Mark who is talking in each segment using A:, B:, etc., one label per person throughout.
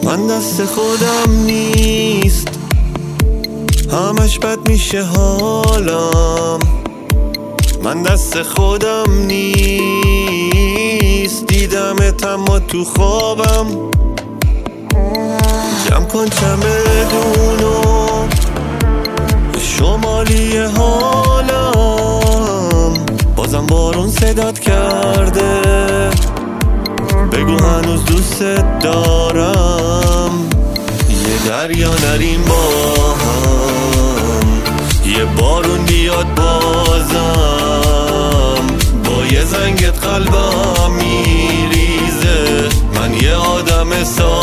A: من دست خودم نیست، همش بد میشه حالم. من دست خودم نیست، دیدمت اما تو خوابم. جمع کن چمدونو، شمالی حالم. بازم بارون صدات کرده، بگو هنوز دوست دارم. یه دریا نریم با هم، یه بارون بیاد بازم. با یه زنگت قلبم میریزه، من یه آدم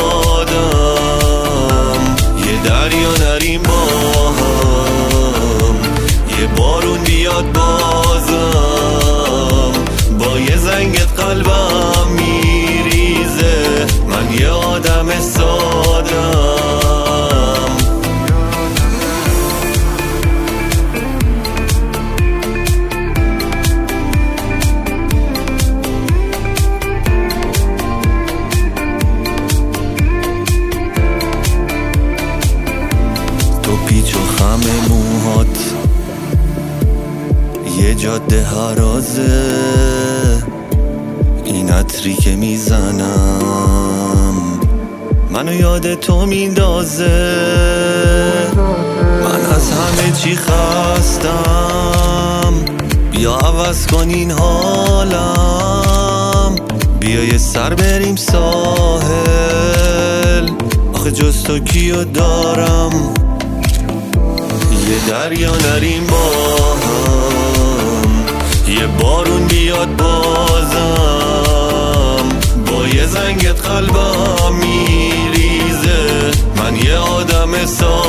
A: سادم. یه دریا نریم با هم، یه بارون بیاد بازم. با یه زنگت قلبم میریزه، من یه آدم سادم. تو پیچ و خم موهات، یه جاده هرازه. این عطری که میزنم منو یاد تو میندازه. من از همه چی خستم، بیا عوض کن این حالم. بیا یه سر بریم ساحل، آخه جز تو کیو دارم. یه دریا نریم با هم، یه بارون بیاد بازم. با یه زنگت قلبم میریزه، من یه آدم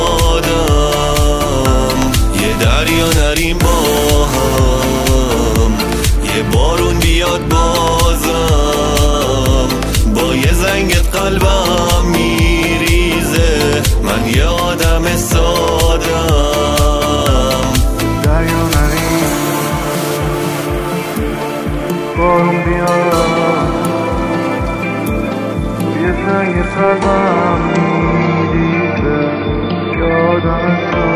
A: سادم. یه دریا نریم با هم، یه بارون بیاد بازم. با یه زنگت قلبم میریزه، من یه آدم سادم.
B: دریا نریم، بارون بیاد، یه زنگ قلبم میریزه، یادم